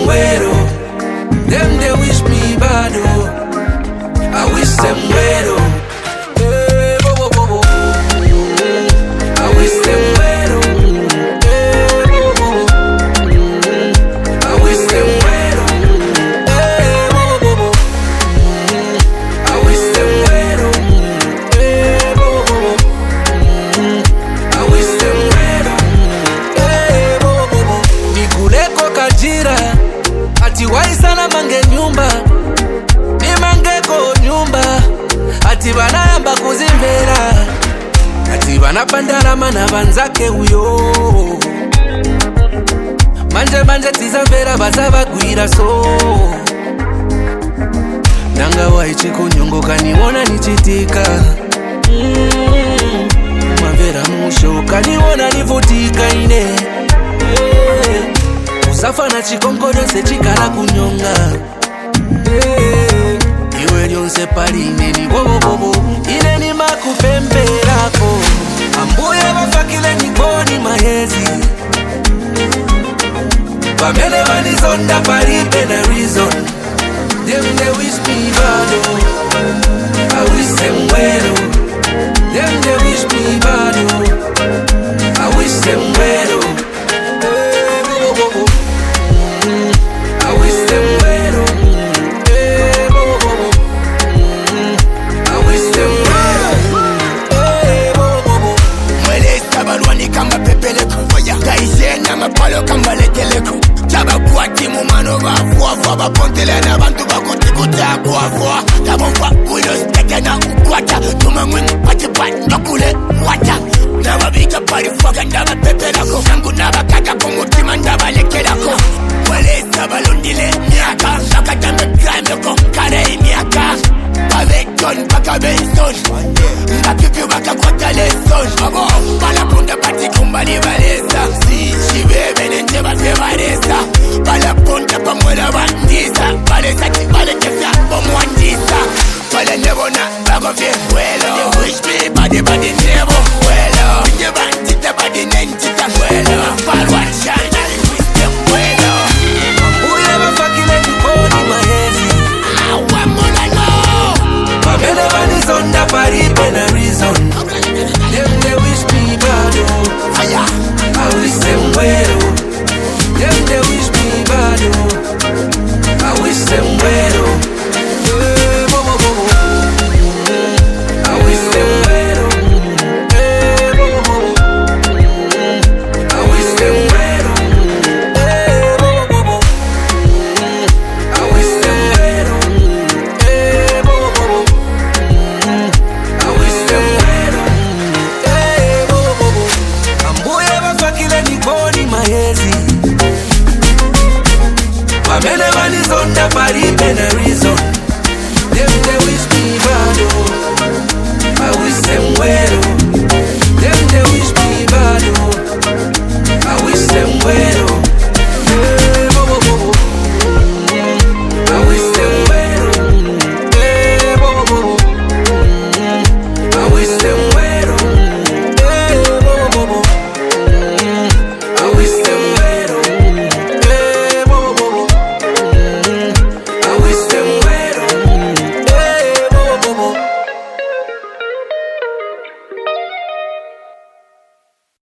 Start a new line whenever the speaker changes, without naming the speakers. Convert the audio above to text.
muero. Them they wish me bad, oh. I wish them muero. Hey, bo, bo, bo, bo. I wish them muero. Hey, bo, bo, bo. I wish them muero. Hey, bo, bo, bo. I wish them muero. Hey, bo, bo, bo. I wish them muero. Hey, bo, bo, bo. Nikuleko kajira ati waisana mange nyumba ni mangeko nyumba ati banayamba kuzimvera ati banapandalama na banzake uyo manje tizamvera bazabagwira so nanga waichiko nyongo kaniwona nichitika mavera musho kaniwona nivutika ine usafa na chikonkodo se chikala kunyonga iwe lyonse paline ni bobo bobo ine ni makupemberako ambuye bafakile nikoni mahezi bamene banizonda palibe na reason them they wish me bad, oh. I wish them well, oh. Them they wish me bad, oh. I wish them well, oh. I wish them well, oh. Hey, bo, bo, bo. I wish them well, hey, bo, bo, bo.
Mwele sabalwani kama pepeleko Kaishena mapalo kama lekeleko Tabakwati mumano bafuafua Bapontele na bantu bakutikuta kuafua Tabonfwa widos teke na ukwata Tumangwing patipa ndokule wata Nababika parifuaka ndaba pepelako Sangu nabakaka kumutima ndaba lekelako Mwele sabalundile miaka Nakatambe grime kare miaka Avec John baka benson Ngapipi baka kwata leson Abo balapunda pati kumbali balesa Si shibebe nende base balesa Balapunda pamwela bandisa Balesa ti balekefya bomwandisa Bale nebona bago fye kwelo You wish me body nebo kwelo Nye bandita body nentita kwelo Balwa shine I wish them kwelo
Uye bafakile nikoni mahezi bamene banizonda palibe na reason them they wish me bad, oh. I wish them well, oh. Them they wish me bad, oh. I wish them well, oh. Hey, bo, bo, bo, bo. I wish them well, oh. Hey, bo, bo, bo, bo. I wish them well, oh. Hey, bo, bo, bo, bo. I wish them well, oh. Hey, bo, bo, bo. I wish them well, hey, bo, bo, bo. Ambuye bafakile nikoni mahezi bamene banizonda palibe na reason them they wish me bad, oh. I wish them well, oh. Them they wish me bad, oh. I wish them well, oh.